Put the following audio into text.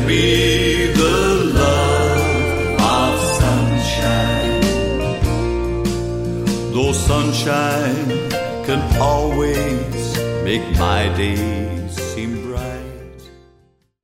be the love of sunshine. Though sunshine can always make my day,